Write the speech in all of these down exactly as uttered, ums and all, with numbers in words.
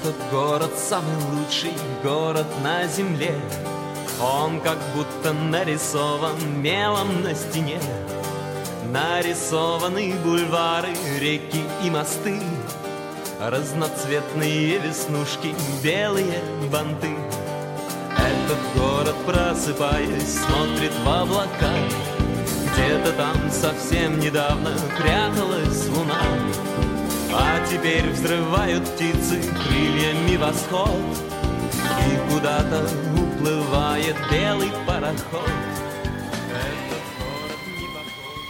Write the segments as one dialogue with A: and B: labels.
A: Этот город самый лучший город на земле. Он как будто нарисован мелом на стене. Нарисованы бульвары, реки и мосты, разноцветные веснушки, белые банты. Этот город, просыпаясь, смотрит в облака. Где-то там совсем недавно пряталась луна, а теперь взрывают птицы крыльями восход, и куда-то уплывает белый пароход. Этот город не похож.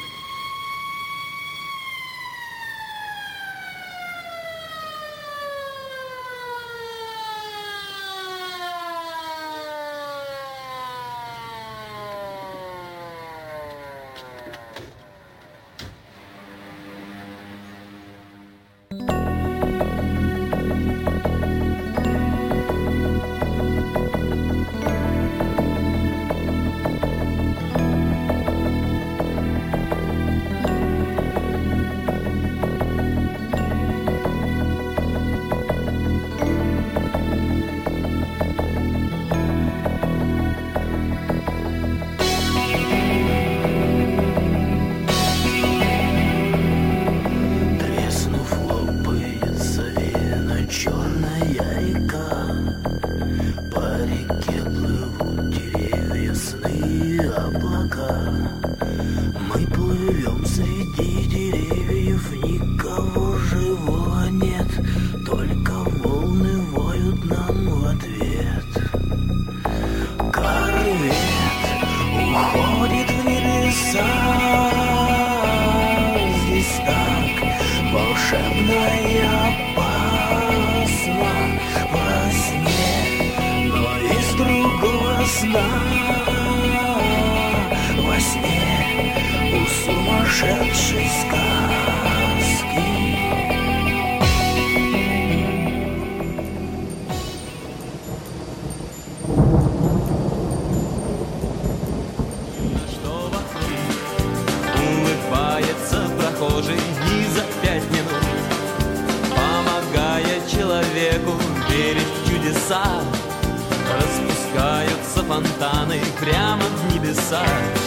A: Распускаются фонтаны прямо в небеса.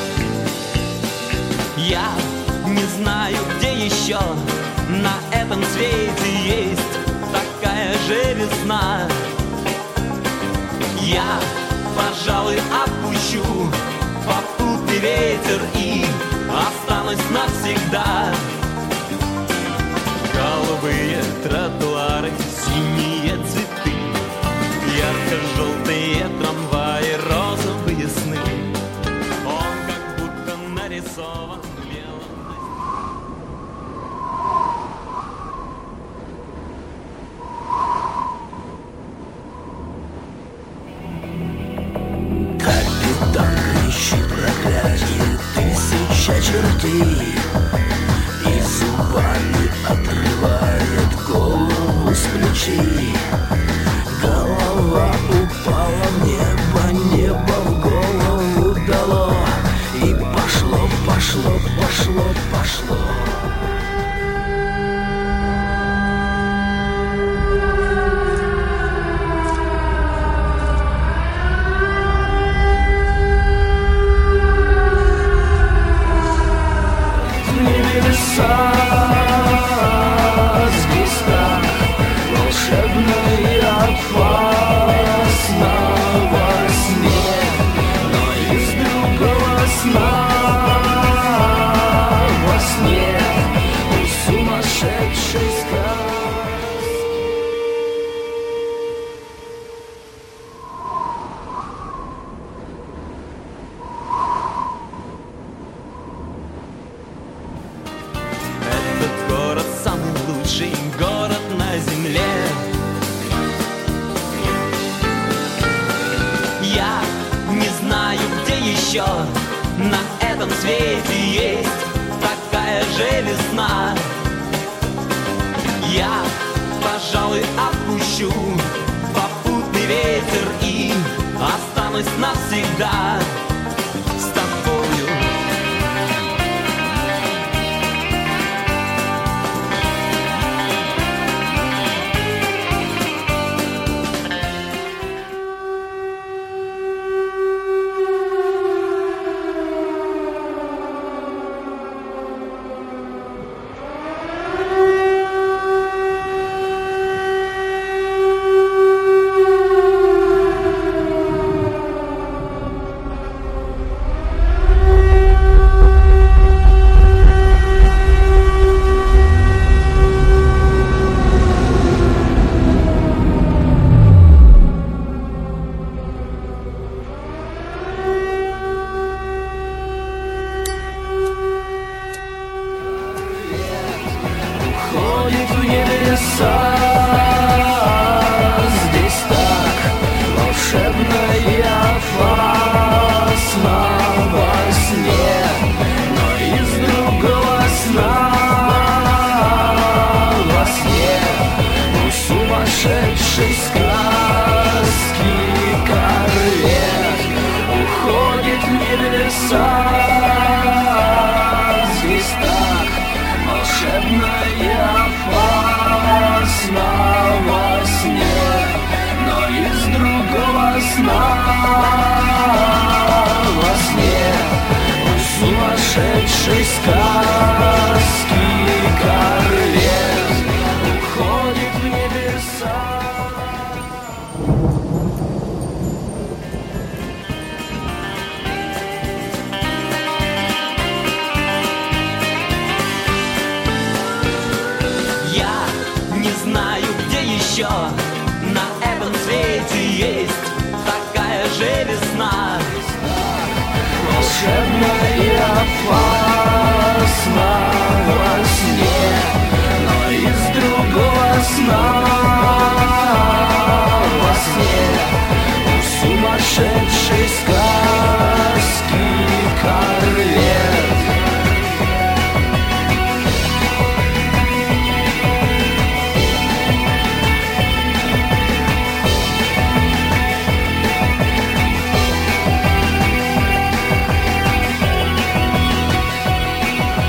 A: Я не знаю, где еще на этом свете есть такая же весна. Я, пожалуй, отпущу попутный ветер и останусь навсегда. Голубые тротуары, синие цветы, ярко-желтые трамваи, розовые сны. Он как будто нарисован мелом на стене.
B: Капитан ищет проклятие тысяча чертей и зубами отрывает голову с плечей. Голова упала в небо, небо в голову дало, и пошло, пошло, пошло, пошло. Небеса, звезда волшебная, опасна во сне, но из другого сна во сне у сумасшедшей сказки.
A: Этот город самый лучший город на земле. Я не знаю, где еще на этом свете есть такая же весна. Я, пожалуй, отпущу попутный ветер и останусь навсегда с тобою.
B: уходит в небеса. Здесь так волшебно и опасно во сне, но из другого сна. Во сне у сумасшедшей сказки корвет уходит в небеса. Здесь так волшебно и опасно во сне, но из другого сна. Во сне у сумасшедшей сказки корвет уходит в небеса.
A: На этом свете есть такая же весна.
B: Волшебно и опасно во сне, но из другого сна. Во сне у сумасшедшей сказки корвет.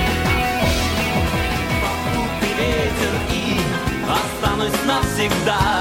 A: Навсегда